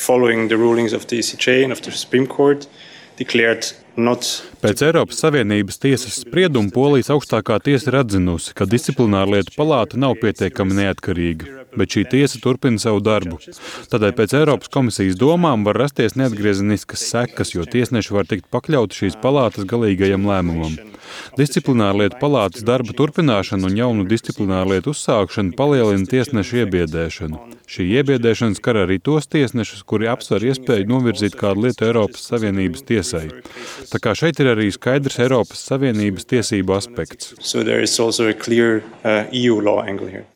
following the rulings of the ECJ and of the Supreme Court, declared not. Pēc Eiropas Savienības tiesas sprieduma Polijas augstākā tiesa ir atzinusi, ka disciplinārlietu palāta nav pietiekami neatkarīga, bet šī tiesa turpina savu darbu. Tādēļ pēc Eiropas komisijas domām var rasties neatgriezeniskas sekas, jo tiesneši var tikt pakļauti šīs palātas galīgajam lēmumam. Disciplinārlietu palātas darba turpināšana un jaunu disciplinārlietu uzsākšana palielina tiesnešu iebiedēšanu. Šī iebiedēšana skar arī tos tiesnešus, kuri apsver iespēju novirzīt kādu lietu Eiropas Savienības tiesai. Tā kā šeit ir arī skaidrs Eiropas Savienības tiesību aspekts. So there is also a clear EU law angle here.